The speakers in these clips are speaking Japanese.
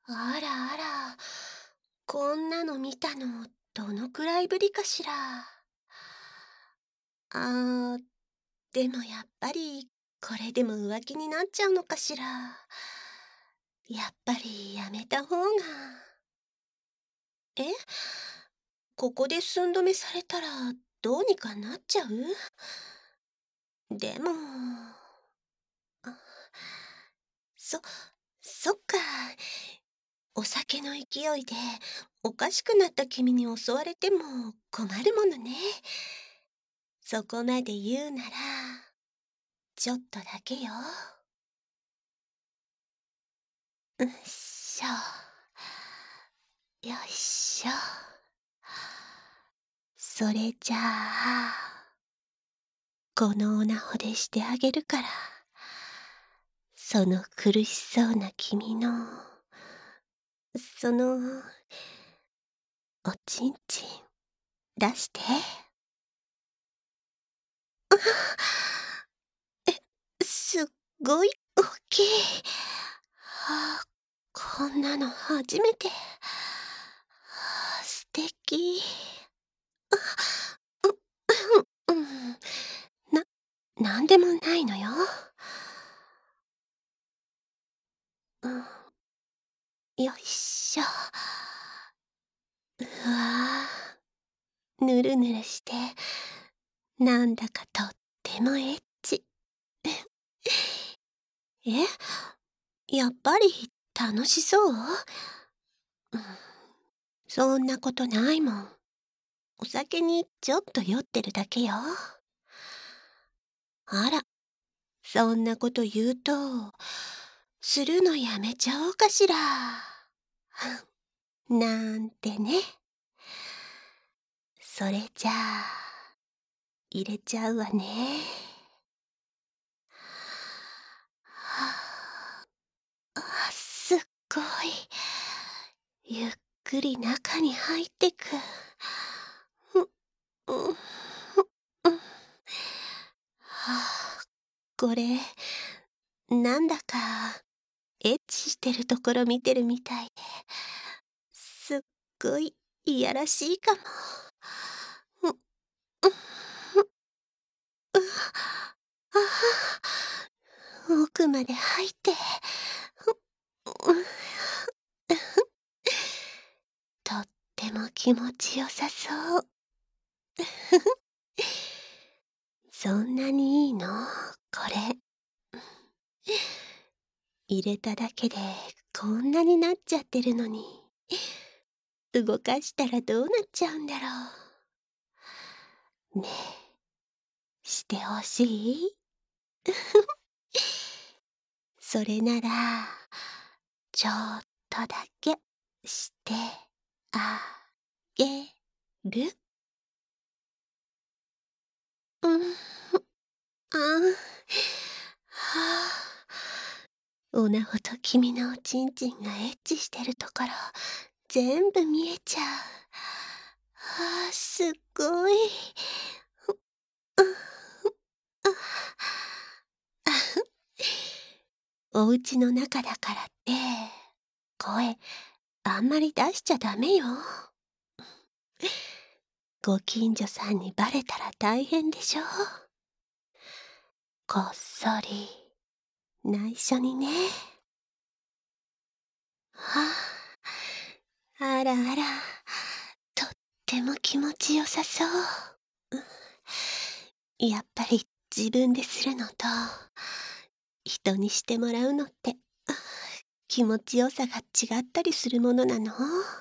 あらあら、こんなの見たの、どのくらいぶりかしら。あー、でもやっぱり、これでも浮気になっちゃうのかしら。やっぱりやめた方が。え、ここで寸止めされたら、どうにかなっちゃう？でも、あそ、そっか。お酒の勢いで、おかしくなった君に襲われても困るものね。そこまで言うなら、ちょっとだけよ。うっしょ。よいしょ。それじゃあ、このオナホでしてあげるから、その苦しそうな君の、その、おちんちん、出して。すっごい大きい。はあ、こんなの初めて。はあ、素敵。うん、なんでもないのよ。うん、よいしょ。うわあ、ぬるぬるして、なんだかとってもエッチ。え、やっぱり楽しそう？うん、そんなことないもん。お酒にちょっと酔ってるだけよ。あら、そんなこと言うと、するのやめちゃおうかしら。なんてね。それじゃあ、入れちゃうわね。はあ、すっごい。ゆっくり中に入ってく。ふ、うん、ふ、うん。はあ、これ、なんだか、エッチしてるところ見てるみたいで、すっごいいやらしいかも。ふ、うん、ふ、うああ、奥まで入って、ふ、うん、とっても気持ちよさそう。そんなにいいの？これ。入れただけでこんなになっちゃってるのに、動かしたらどうなっちゃうんだろう。ねえ、してほしい？それなら、ちょっとだけしてあげる。うん、あん、はあ。おなほと君のおちんちんがエッチしてるところ、全部見えちゃう。はあ、すっごい。お家の中だからって、声、あんまり出しちゃダメよ。ご近所さんにバレたら大変でしょ。こっそり、内緒にね。はあ、あらあら、とっても気持ちよさそう。やっぱり自分でするのと、人にしてもらうのって、気持ちよさが違ったりするものなの？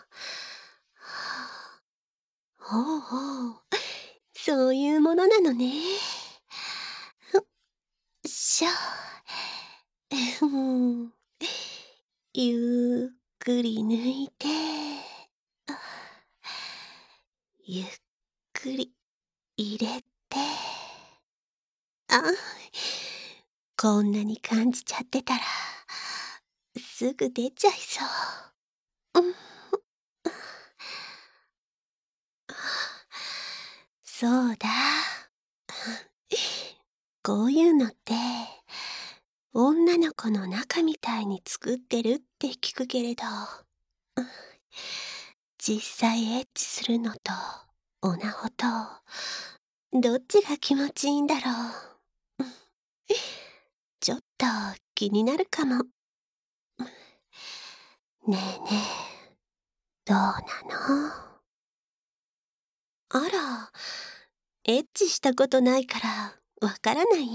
ほうほう、そういうものなのね。しょ。うん、ゆっくり抜いて、あ、ゆっくり入れて、あ、こんなに感じちゃってたら、すぐ出ちゃいそう。うん、そうだ。こういうのって、 女の子の中みたいに作ってるって聞くけれど、実際エッチするのとオナホとどっちが気持ちいいんだろう。ちょっと気になるかも。ねえねえ、どうなの？あら、エッチしたことないからわからない？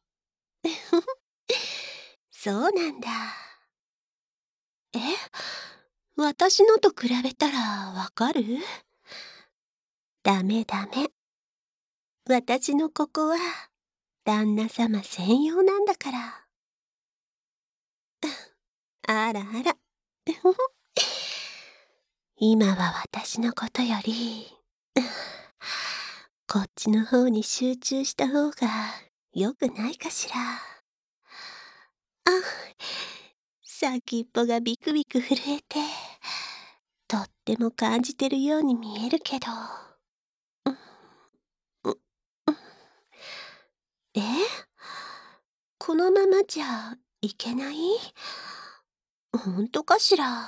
そうなんだ。え、私のと比べたらわかる？ダメダメ。私のここは旦那様専用なんだから。あらあら。今は私のことより、こっちの方に集中した方が良くないかしら。あ、先っぽがビクビク震えて、とっても感じてるように見えるけど。うんうんうん、え、このままじゃいけない？ほんとかしら。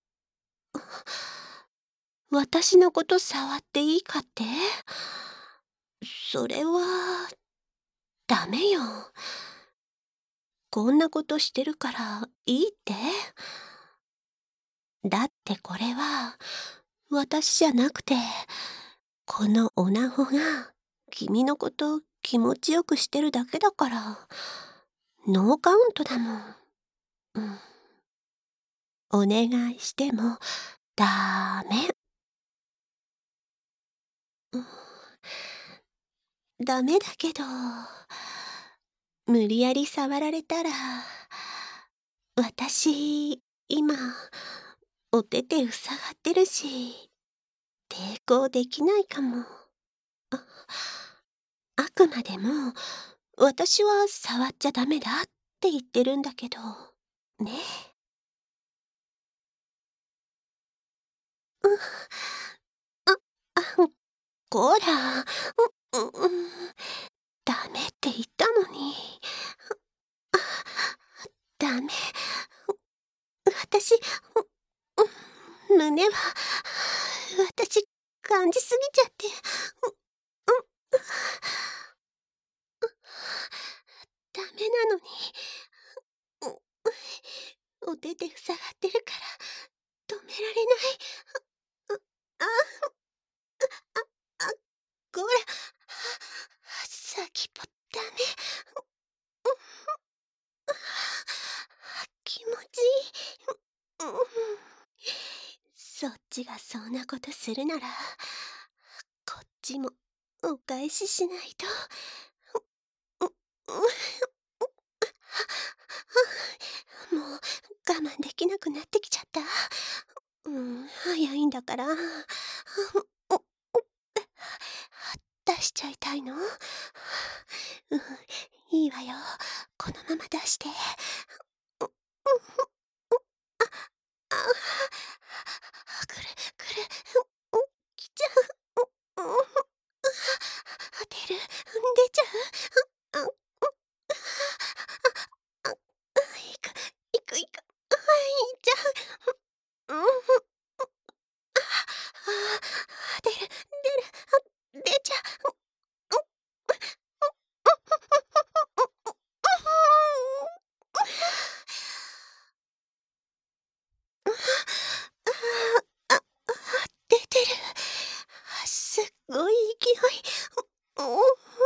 私のこと触っていいかって？それは、ダメよ。こんなことしてるからいいって？だってこれは、私じゃなくて、このオナホが君のこと気持ちよくしてるだけだから、ノーカウントだもん。うん。お願いしてもダメ。うん、ダメだけど、無理やり触られたら、私、今、お手手塞がってるし、抵抗できないかも。あ、あくまでも、私は触っちゃダメだって言ってるんだけど、ね。うん、あ、こら、ダメって言ったのに。ダメ。私、胸は、私、感じすぎちゃって。ダメなのに。お手手塞がってるから、止められない。あ、あ、こら、先っぽダメ。気持ちいい。そっちがそんなことするなら、こっちもお返ししないと。もう我慢できなくなってきちゃった。早いんだから。出しちゃいたいの？いいわよ。このまま出して。あ、くる、くる、来ちゃう。出る、出ちゃう。いく、いく、いく。いっちゃう。出る、出ちゃう。あ、出てる。すっごい勢い。お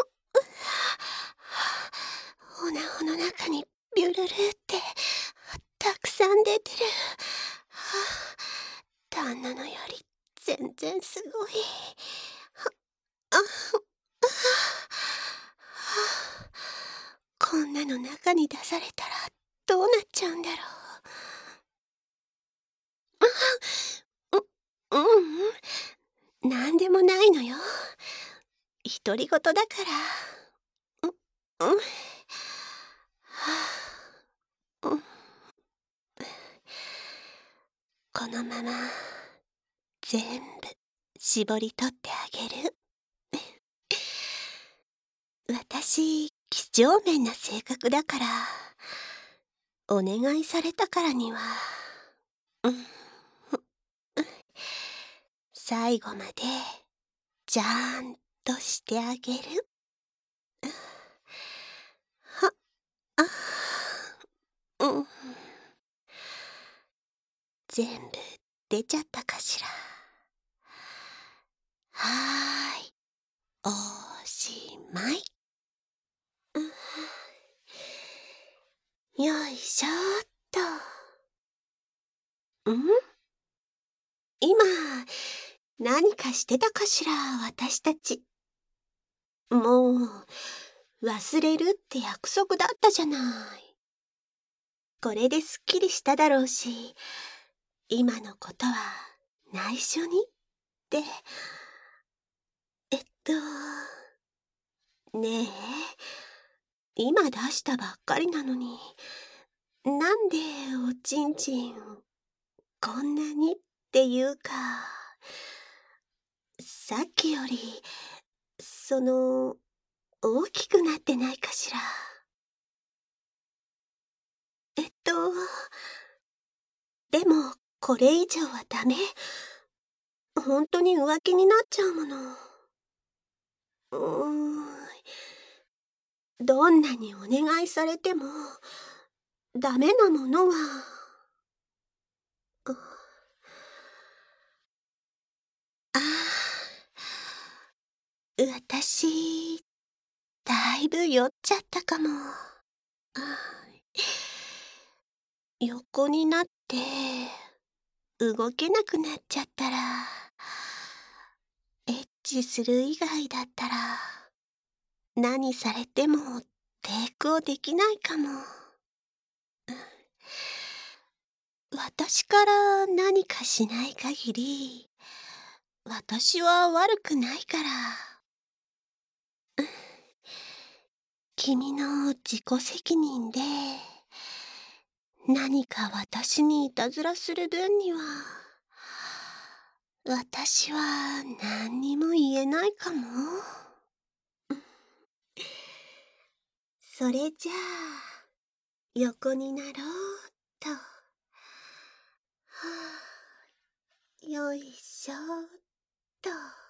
おなほの中にビュルルってたくさん出てる。旦那のより全然すごい。あ、こんなの中に出されたらどうなっちゃうんだろう。ううん、なんでもないのよ。独り言だから。うん、うん、このまま全部絞り取ってあげる。私、几帳面な性格だから、 お願いされたからには、うん、最後までちゃんとしてあげる。は、あ、うん、全部出ちゃったかしら。はーい、おしまい。よいしょっと。今、何かしてたかしら、私たち。もう、忘れるって約束だったじゃない。これですっきりしただろうし、今のことは内緒にって。えっと、ねえ、今出したばっかりなのに、なんでおちんちん、こんなにっていうか、さっきより、大きくなってないかしら。えっと、でも、これ以上はダメ。本当に浮気になっちゃうもの。うーん、どんなにお願いされても、ダメなものは、ああ、私、だいぶ酔っちゃったかも。横になって、動けなくなっちゃったら、エッチする以外だったら、何されても抵抗できないかも。私から何かしない限り、私は悪くないから。君の自己責任で、何か私にいたずらする分には、私は何にも言えないかも。それじゃあ、横になろうっと。はあ、よいしょっと。